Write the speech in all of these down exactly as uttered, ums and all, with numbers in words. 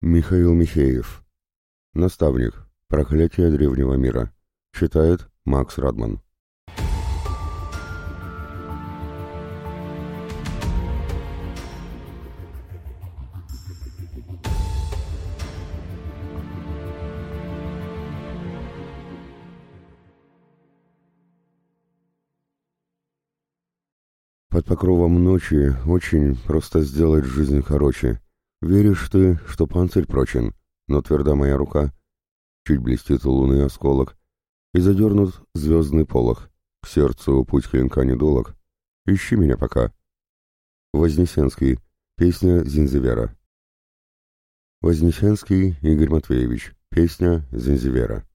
Михаил Михеев. Наставник. Проклятие древнего мира. Читает Макс Радман. Под покровом ночи очень просто сделать жизнь короче. Веришь ты, что панцирь прочен, но тверда моя рука. Чуть блестит лунный осколок, и задернут звездный полог. К сердцу путь клинка недолог. Ищи меня пока. Вознесенский. Песня Зинзивера. Вознесенский Игорь Матвеевич. Песня Зинзивера.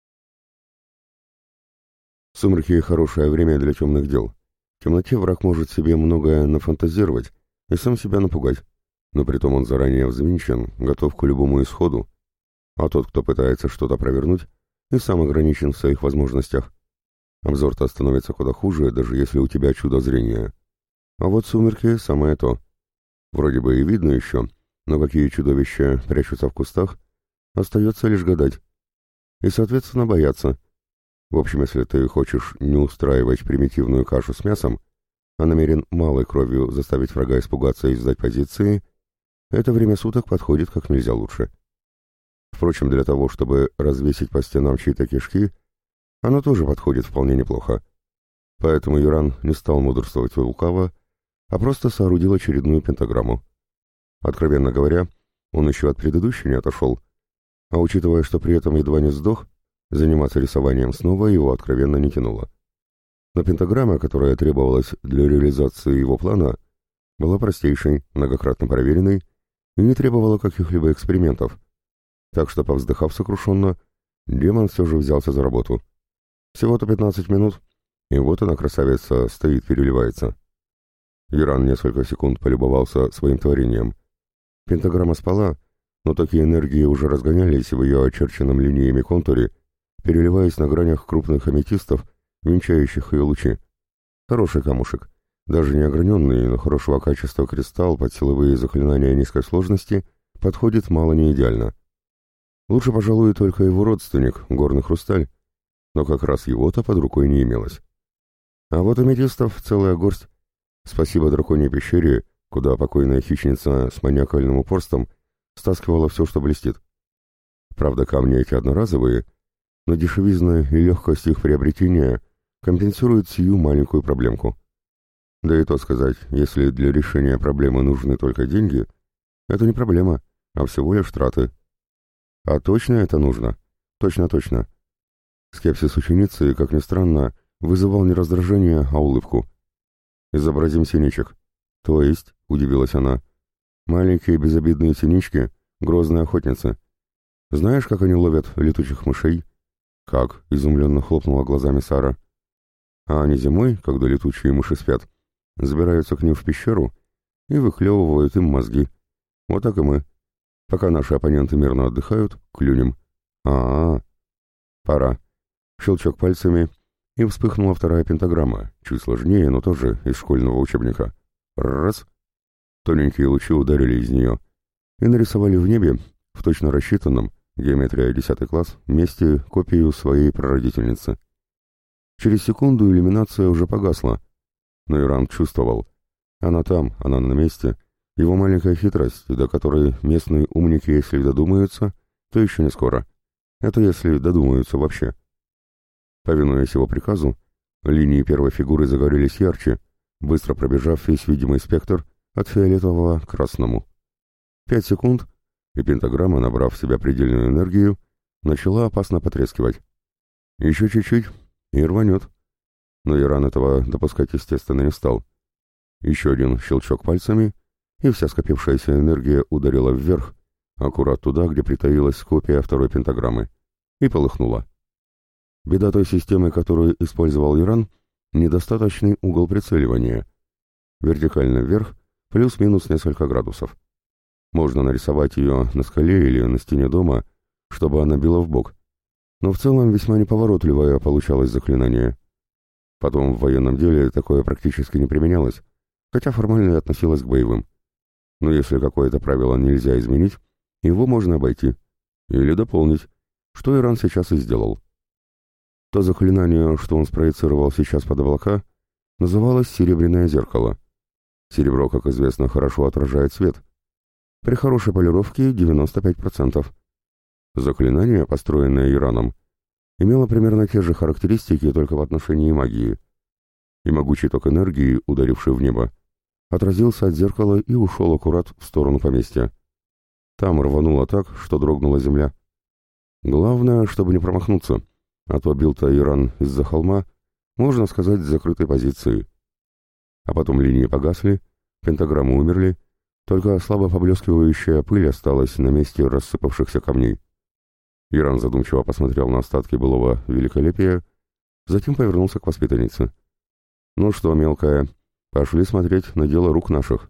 Сумерки — хорошее время для темных дел. В темноте враг может себе многое нафантазировать и сам себя напугать, но притом он заранее взвинчен, готов к любому исходу, а тот, кто пытается что-то провернуть, и сам ограничен в своих возможностях. Обзор-то становится куда хуже, даже если у тебя чудо зрения. А вот сумерки — самое то. Вроде бы и видно еще, но какие чудовища прячутся в кустах, остается лишь гадать. И, соответственно, бояться. В общем, если ты хочешь не устраивать примитивную кашу с мясом, а намерен малой кровью заставить врага испугаться и сдать позиции, это время суток подходит как нельзя лучше. Впрочем, для того, чтобы развесить по стенам чьи-то кишки, оно тоже подходит вполне неплохо. Поэтому Юран не стал мудрствовать лукаво, а просто соорудил очередную пентаграмму. Откровенно говоря, он еще от предыдущей не отошел, а учитывая, что при этом едва не сдох, заниматься рисованием снова его откровенно не тянуло. Но пентаграмма, которая требовалась для реализации его плана, была простейшей, многократно проверенной и не требовала каких-либо экспериментов. Так что, повздыхав сокрушенно, демон все же взялся за работу. Всего-то пятнадцать минут, и вот она, красавица, стоит, переливается. Юран несколько секунд полюбовался своим творением. Пентаграмма спала, но такие энергии уже разгонялись в ее очерченном линиями контуре, переливаясь на гранях крупных аметистов, венчающих ее лучи. Хороший камушек, даже не ограненный, но хорошего качества кристалл под силовые заклинания низкой сложности подходит мало не идеально. Лучше, пожалуй, только его родственник, горный хрусталь, но как раз его-то под рукой не имелось. А вот аметистов целая горсть. Спасибо драконьей пещере, куда покойная хищница с маниакальным упорством стаскивала все, что блестит. Правда, камни эти одноразовые, но дешевизна и легкость их приобретения компенсируют сию маленькую проблемку. Да и то сказать, если для решения проблемы нужны только деньги, это не проблема, а всего лишь траты. А точно это нужно? Точно-точно. Скепсис ученицы, как ни странно, вызывал не раздражение, а улыбку. «Изобразим синичек». «То есть?» — удивилась она. «Маленькие безобидные синички, грозные охотницы. Знаешь, как они ловят летучих мышей?» «Как?» — изумленно хлопнула глазами Сара. «А они зимой, когда летучие мыши спят, забираются к ним в пещеру и выхлевывают им мозги. Вот так и мы. Пока наши оппоненты мирно отдыхают, клюнем. А-а-а. Пора». Щелчок пальцами, и вспыхнула вторая пентаграмма, чуть сложнее, но тоже из школьного учебника. Раз. Тоненькие лучи ударили из нее и нарисовали в небе, в точно рассчитанном, геометрия десятый класс, месте копию своей прародительницы. Через секунду иллюминация уже погасла, но Иран чувствовал. Она там, она на месте. Его маленькая хитрость, до которой местные умники, если додумаются, то еще не скоро. Это если додумаются вообще. Повинуясь его приказу, линии первой фигуры загорелись ярче, быстро пробежав весь видимый спектр от фиолетового к красному. Пять секунд, и пентаграмма, набрав в себя предельную энергию, начала опасно потрескивать. Еще чуть-чуть, и рванет. Но Иран этого допускать, естественно, не стал. Еще один щелчок пальцами, и вся скопившаяся энергия ударила вверх, аккурат туда, где притаилась копия второй пентаграммы, и полыхнула. Беда той системы, которую использовал Иран, недостаточный угол прицеливания. Вертикально вверх, плюс-минус несколько градусов. Можно нарисовать ее на скале или на стене дома, чтобы она била в бок. Но в целом весьма неповоротливое получалось заклинание. Потом в военном деле такое практически не применялось, хотя формально относилось к боевым. Но если какое-то правило нельзя изменить, его можно обойти. Или дополнить, что Иран сейчас и сделал. То заклинание, что он спроецировал сейчас под облака, называлось «Серебряное зеркало». Серебро, как известно, хорошо отражает свет. При хорошей полировке девяносто пять процентов. Заклинание, построенное Ираном, имело примерно те же характеристики, только в отношении магии. И могучий ток энергии, ударивший в небо, отразился от зеркала и ушел аккурат в сторону поместья. Там рвануло так, что дрогнула земля. Главное, чтобы не промахнуться, а то бил-то Иран из-за холма, можно сказать, с закрытой позиции. А потом линии погасли, пентаграммы умерли, только слабо поблескивающая пыль осталась на месте рассыпавшихся камней. Иран задумчиво посмотрел на остатки былого великолепия, затем повернулся к воспитаннице. «Ну что, мелкая, пошли смотреть на дело рук наших».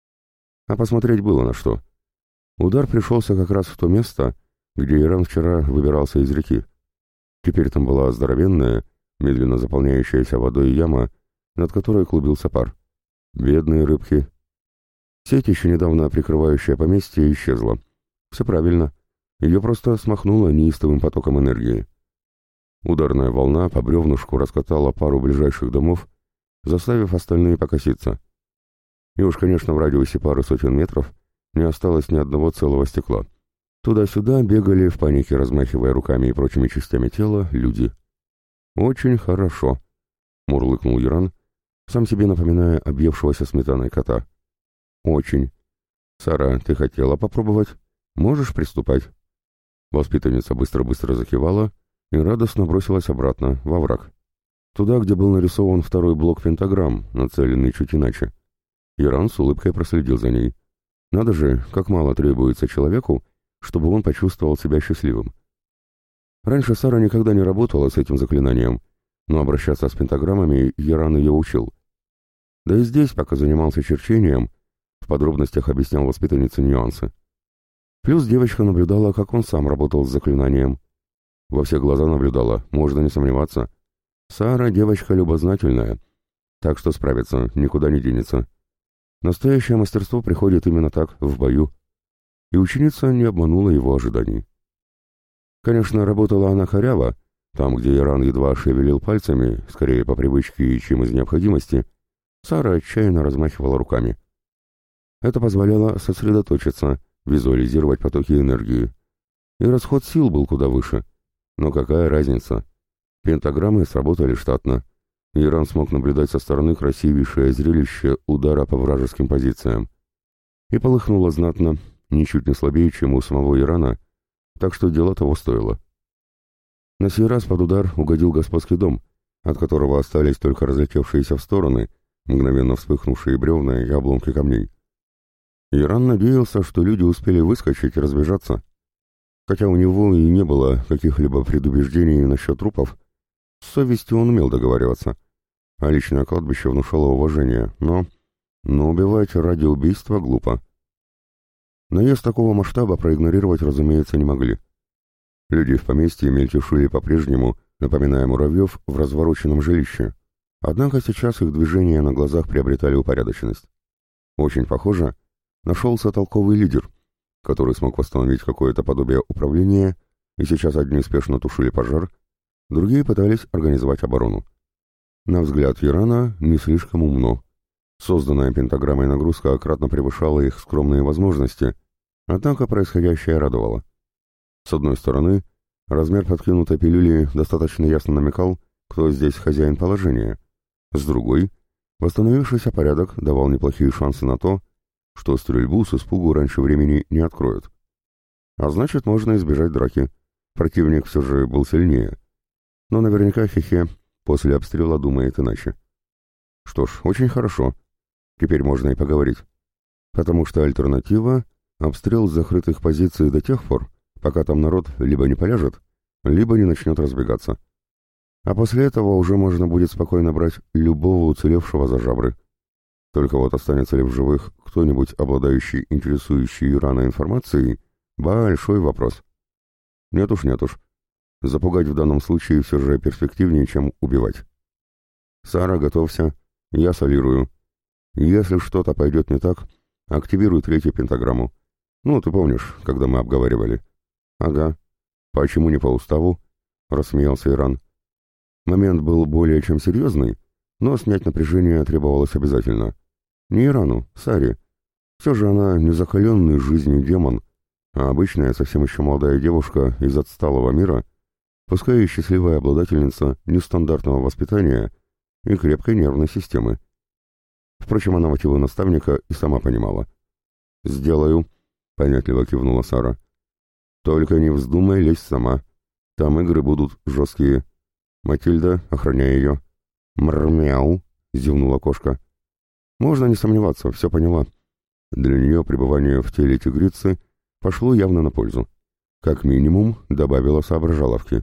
А посмотреть было на что. Удар пришелся как раз в то место, где Иран вчера выбирался из реки. Теперь там была здоровенная, медленно заполняющаяся водой яма, над которой клубился пар. Бедные рыбки. Сеть, еще недавно прикрывающая поместье, исчезла. Все правильно. Ее просто смахнуло неистовым потоком энергии. Ударная волна по бревнышку раскатала пару ближайших домов, заставив остальные покоситься. И уж, конечно, в радиусе пары сотен метров не осталось ни одного целого стекла. Туда-сюда бегали, в панике размахивая руками и прочими частями тела, люди. «Очень хорошо», — мурлыкнул Иран, сам себе напоминая объевшегося сметаной кота. «Очень. Сара, ты хотела попробовать? Можешь приступать?» Воспитанница быстро-быстро закивала и радостно бросилась обратно, во враг. Туда, где был нарисован второй блок пентаграмм, нацеленный чуть иначе. Иран с улыбкой проследил за ней. Надо же, как мало требуется человеку, чтобы он почувствовал себя счастливым. Раньше Сара никогда не работала с этим заклинанием, но обращаться с пентаграммами Иран ее учил. Да и здесь, пока занимался черчением, в подробностях объяснял воспитаннице нюансы. Плюс девочка наблюдала, как он сам работал с заклинанием. Во все глаза наблюдала, можно не сомневаться. Сара девочка любознательная, так что справится, никуда не денется. Настоящее мастерство приходит именно так, в бою. И ученица не обманула его ожиданий. Конечно, работала она коряво, там, где Иран едва шевелил пальцами, скорее по привычке, чем из необходимости, Сара отчаянно размахивала руками. Это позволяло сосредоточиться, визуализировать потоки энергии. И расход сил был куда выше. Но какая разница? Пентаграммы сработали штатно. Иран смог наблюдать со стороны красивейшее зрелище удара по вражеским позициям. И полыхнуло знатно, ничуть не слабее, чем у самого Ирана, так что дело того стоило. На сей раз под удар угодил господский дом, от которого остались только разлетевшиеся в стороны, мгновенно вспыхнувшие бревна и обломки камней. Иран надеялся, что люди успели выскочить и разбежаться. Хотя у него и не было каких-либо предубеждений насчет трупов, с совестью он умел договариваться, а личное кладбище внушало уважение, но... но убивать ради убийства глупо. Наезд такого масштаба проигнорировать, разумеется, не могли. Люди в поместье мельтешили по-прежнему, напоминая муравьев в развороченном жилище, однако сейчас их движения на глазах приобретали упорядоченность. Очень похоже, нашелся толковый лидер, который смог восстановить какое-то подобие управления, и сейчас одни спешно тушили пожар, другие пытались организовать оборону. На взгляд Ирана не слишком умно. Созданная пентаграммой нагрузка кратно превышала их скромные возможности, однако происходящее радовало. С одной стороны, размер подкинутой пилюли достаточно ясно намекал, кто здесь хозяин положения. С другой, восстановившийся порядок давал неплохие шансы на то, что стрельбу с испугу раньше времени не откроют. А значит, можно избежать драки. Противник все же был сильнее. Но наверняка Хехе после обстрела думает иначе. Что ж, очень хорошо. Теперь можно и поговорить. Потому что альтернатива — обстрел с закрытых позиций до тех пор, пока там народ либо не поляжет, либо не начнет разбегаться. А после этого уже можно будет спокойно брать любого уцелевшего за жабры. Только вот останется ли в живых кто-нибудь, обладающий интересующей Ирана информацией, большой вопрос. Нет уж, нет уж. Запугать в данном случае все же перспективнее, чем убивать. Сара, готовься. Я солирую. Если что-то пойдет не так, активируй третью пентаграмму. Ну, ты помнишь, когда мы обговаривали?» «Ага. Почему не по уставу?» — рассмеялся Иран. Момент был более чем серьезный, но снять напряжение требовалось обязательно. Не Ирану, Саре. Все же она не закаленный жизнью демон, а обычная, совсем еще молодая девушка из отсталого мира, пускай и счастливая обладательница нестандартного воспитания и крепкой нервной системы. Впрочем, она мотивы наставника и сама понимала. «Сделаю», — понятливо кивнула Сара. «Только не вздумай лезть сама. Там игры будут жесткие. Матильда, охраняй ее». «Мрмяу», — зевнула кошка. Можно не сомневаться, все поняла. Для нее пребывание в теле тигрицы пошло явно на пользу. Как минимум, добавила соображаловки.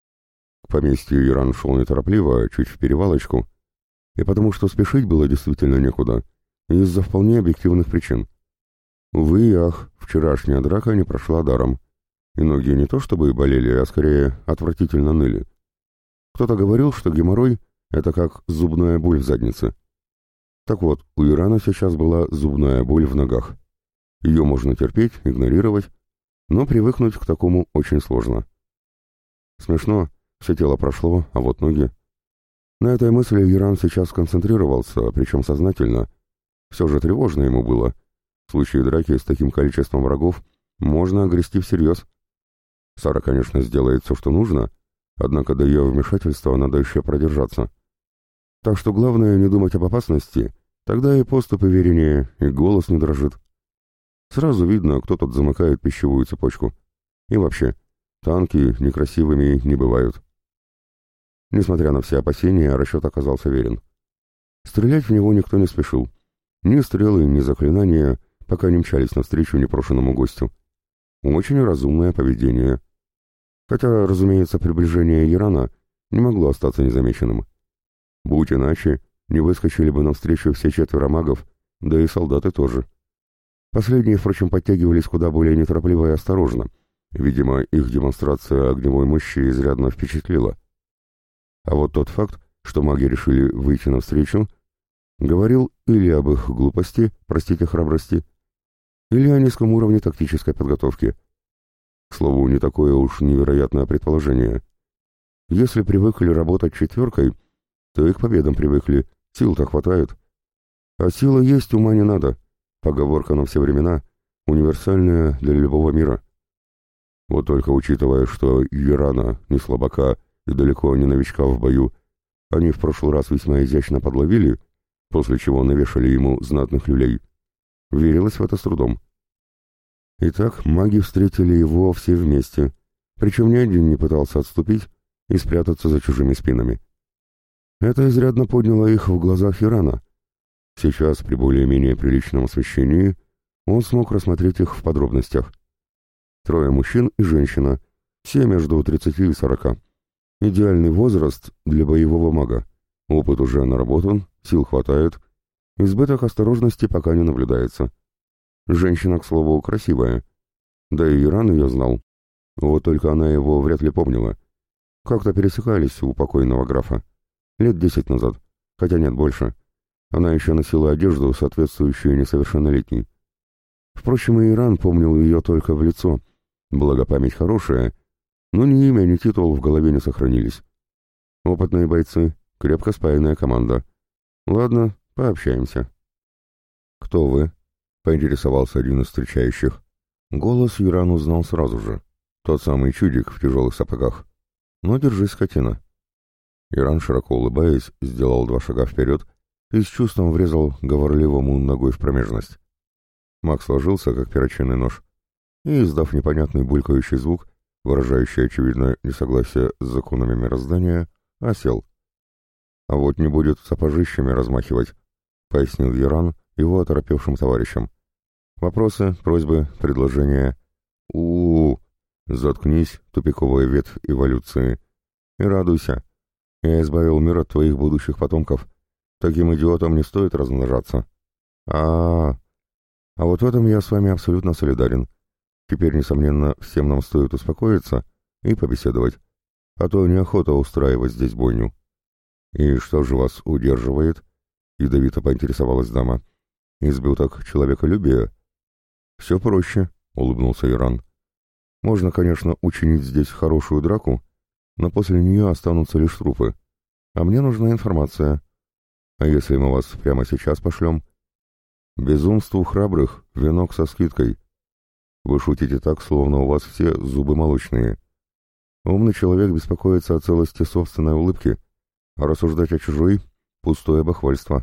К поместью Иран шел неторопливо, чуть в перевалочку, и потому что спешить было действительно некуда, из-за вполне объективных причин. Увы и ах, вчерашняя драка не прошла даром, и ноги не то чтобы болели, а скорее отвратительно ныли. Кто-то говорил, что геморрой — это как зубная боль в заднице. Так вот, у Ирана сейчас была зубная боль в ногах. Ее можно терпеть, игнорировать, но привыкнуть к такому очень сложно. Смешно, все тело прошло, а вот ноги... На этой мысли Иран сейчас сконцентрировался, причем сознательно. Все же тревожно ему было. В случае драки с таким количеством врагов можно огрести всерьез. Сара, конечно, сделает все, что нужно, однако до ее вмешательства надо еще продержаться. Так что главное не думать об опасности, тогда и поступь увереннее, и голос не дрожит. Сразу видно, кто тут замыкает пищевую цепочку. И вообще, танки некрасивыми не бывают. Несмотря на все опасения, расчет оказался верен. Стрелять в него никто не спешил. Ни стрелы, ни заклинания, пока не мчались навстречу непрошенному гостю. Очень разумное поведение. Хотя, разумеется, приближение Ирана не могло остаться незамеченным. Будь иначе, не выскочили бы навстречу все четверо магов, да и солдаты тоже. Последние, впрочем, подтягивались куда более неторопливо и осторожно. Видимо, их демонстрация огневой мощи изрядно впечатлила. А вот тот факт, что маги решили выйти навстречу, говорил или об их глупости, простите, храбрости, или о низком уровне тактической подготовки. К слову, не такое уж невероятное предположение. Если привыкли работать четверкой, то и к победам привыкли, сил-то хватает. А сила есть, ума не надо. Поговорка на все времена, универсальная для любого мира. Вот только учитывая, что Ирана не слабака и далеко не новичка в бою, они в прошлый раз весьма изящно подловили, после чего навешали ему знатных люлей, верилось в это с трудом. Итак, маги встретили его все вместе, причем ни один не пытался отступить и спрятаться за чужими спинами. Это изрядно подняло их в глазах Ирана. Сейчас, при более-менее приличном освещении, он смог рассмотреть их в подробностях. Трое мужчин и женщина, все между тридцатью и сорока. Идеальный возраст для боевого мага. Опыт уже наработан, сил хватает. Избыток осторожности пока не наблюдается. Женщина, к слову, красивая. Да и Иран ее знал. Вот только она его вряд ли помнила. Как-то пересекались у покойного графа. Лет десять назад. Хотя нет, больше. Она еще носила одежду, соответствующую несовершеннолетней. Впрочем, и Иран помнил ее только в лицо. Благо память хорошая, но ни имя, ни титул в голове не сохранились. Опытные бойцы, крепко спаянная команда. Ладно, пообщаемся. «Кто вы?» — поинтересовался один из встречающих. Голос Иран узнал сразу же. Тот самый чудик в тяжелых сапогах. «Ну, держись, скотина». Иран, широко улыбаясь, сделал два шага вперед и с чувством врезал говорливому ногой в промежность. Маг сложился, как перочинный нож, и, издав непонятный булькающий звук, выражающий, очевидно, несогласие с законами мироздания, осел. «А вот не будет сапожищами размахивать», — пояснил Иран его оторопевшим товарищам. «Вопросы, просьбы, предложения?» «У-у-у! Заткнись, тупиковая ветвь эволюции, и радуйся. Я избавил мир от твоих будущих потомков. Таким идиотам не стоит размножаться». А, -а, а А вот в этом я с вами абсолютно солидарен. Теперь, несомненно, всем нам стоит успокоиться и побеседовать, а то неохота устраивать здесь бойню. «И что же вас удерживает?» — ядовито поинтересовалась дама. «Избыток человеколюбия?» «Все проще», — улыбнулся Иран. «Можно, конечно, учинить здесь хорошую драку, но после нее останутся лишь трупы. А мне нужна информация. А если мы вас прямо сейчас пошлем?» «Безумству храбрых венок со скидкой. Вы шутите так, словно у вас все зубы молочные. Умный человек беспокоится о целости собственной улыбки, а рассуждать о чужой — пустое бахвальство.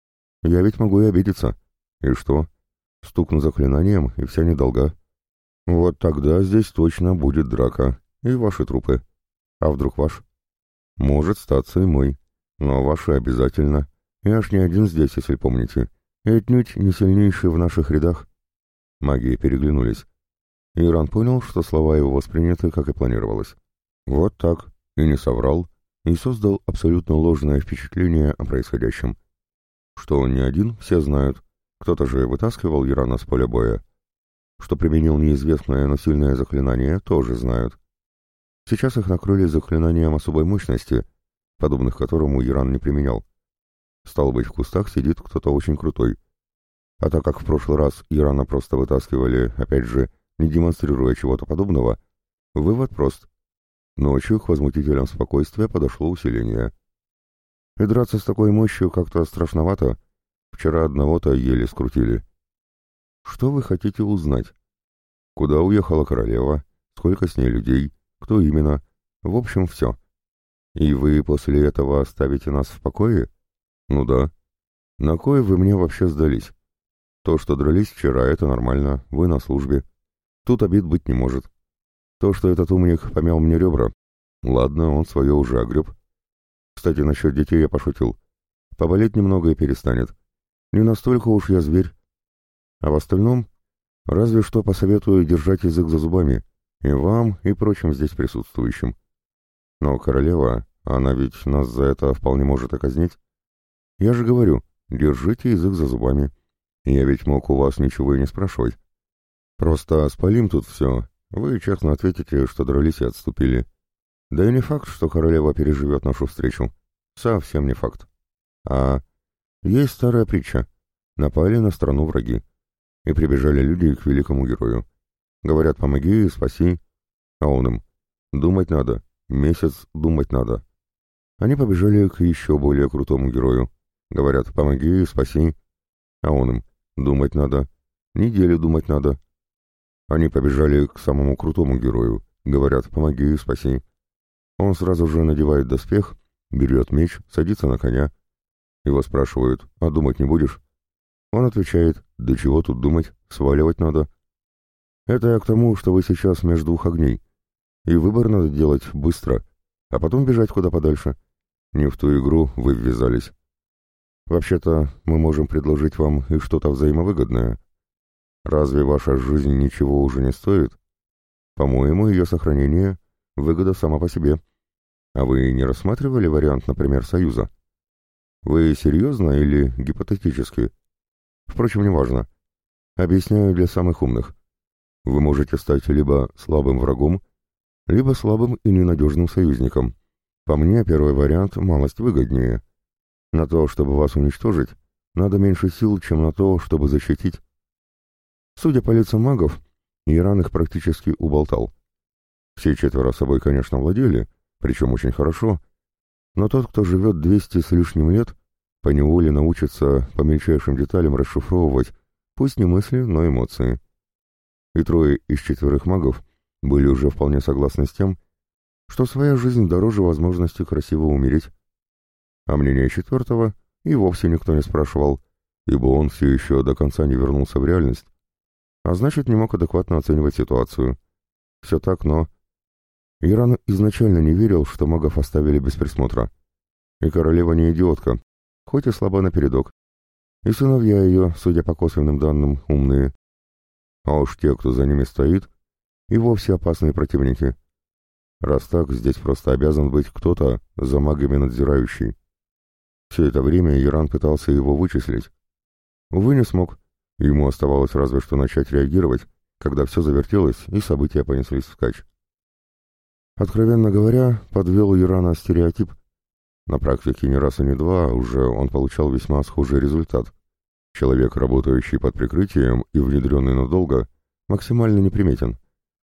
Я ведь могу и обидеться. И что? Стукну заклинанием, и вся недолга. Вот тогда здесь точно будет драка, и ваши трупы. А вдруг ваш? Может статься и мой, но ваши обязательно. И аж не один здесь, если помните, и отнюдь не сильнейший в наших рядах». Маги переглянулись. Иран понял, что слова его восприняты, как и планировалось. Вот так, и не соврал, и создал абсолютно ложное впечатление о происходящем. Что он не один, все знают. Кто-то же вытаскивал Ирана с поля боя. Что применил неизвестное, но сильное заклинание, тоже знают. Сейчас их накрыли заклинанием особой мощности, подобных которому Иран не применял. Стало быть, в кустах сидит кто-то очень крутой. А так как в прошлый раз Ирана просто вытаскивали, опять же, не демонстрируя чего-то подобного, вывод прост. Ночью к возмутителям спокойствия подошло усиление. И драться с такой мощью как-то страшновато. Вчера одного-то еле скрутили. Что вы хотите узнать? Куда уехала королева? Сколько с ней людей? Кто именно? В общем, все. И вы после этого оставите нас в покое? Ну да. На кой вы мне вообще сдались? То, что дрались вчера, это нормально, вы на службе. Тут обид быть не может. То, что этот умник помял мне ребра, ладно, он свое уже огреб. Кстати, насчет детей я пошутил. Поболеть немного и перестанет. Не настолько уж я зверь. А в остальном, разве что посоветую держать язык за зубами. И вам, и прочим здесь присутствующим. Но королева, она ведь нас за это вполне может оказнить. Я же говорю, держите язык за зубами. Я ведь мог у вас ничего и не спрашивать. Просто спалим тут все. Вы честно ответите, что дрались и отступили. Да и не факт, что королева переживет нашу встречу. Совсем не факт. А есть старая притча. Напали на страну враги. И прибежали люди к великому герою. Говорят, помоги и спаси. А он им: думать надо, месяц думать надо. Они побежали к еще более крутому герою. Говорят, помоги и спаси. А он им: думать надо, неделю думать надо. Они побежали к самому крутому герою. Говорят, помоги и спаси. Он сразу же надевает доспех, берет меч, садится на коня. Его спрашивают: а думать не будешь? Он отвечает: да чего тут думать, сваливать надо. Это я к тому, что вы сейчас между двух огней. И выбор надо делать быстро, а потом бежать куда подальше. Не в ту игру вы ввязались. Вообще-то мы можем предложить вам и что-то взаимовыгодное. Разве ваша жизнь ничего уже не стоит? По-моему, ее сохранение — выгода сама по себе. А вы не рассматривали вариант, например, союза? Вы серьезно или гипотетически? Впрочем, неважно. Объясняю для самых умных. Вы можете стать либо слабым врагом, либо слабым и ненадежным союзником. По мне, первый вариант малость выгоднее. На то, чтобы вас уничтожить, надо меньше сил, чем на то, чтобы защитить. Судя по лицам магов, Иран их практически уболтал. Все четверо собой, конечно, владели, причем очень хорошо, но тот, кто живет двести с лишним лет, поневоле научится по мельчайшим деталям расшифровывать, пусть не мысли, но эмоции. И трое из четверых магов были уже вполне согласны с тем, что своя жизнь дороже возможности красиво умереть. А мнение четвертого и вовсе никто не спрашивал, ибо он все еще до конца не вернулся в реальность, а значит, не мог адекватно оценивать ситуацию. Все так, но... Иран изначально не верил, что магов оставили без присмотра. И королева не идиотка, хоть и слаба напередок. И сыновья ее, судя по косвенным данным, умные. А уж те, кто за ними стоит, и вовсе опасные противники. Раз так, здесь просто обязан быть кто-то за магами надзирающий. Все это время Иран пытался его вычислить. Увы, не смог. Ему оставалось разве что начать реагировать, когда все завертелось и события понеслись вскачь. Откровенно говоря, подвел Ирана стереотип. На практике не раз и не два уже он получал весьма схожий результат. Человек, работающий под прикрытием и внедренный надолго, максимально неприметен.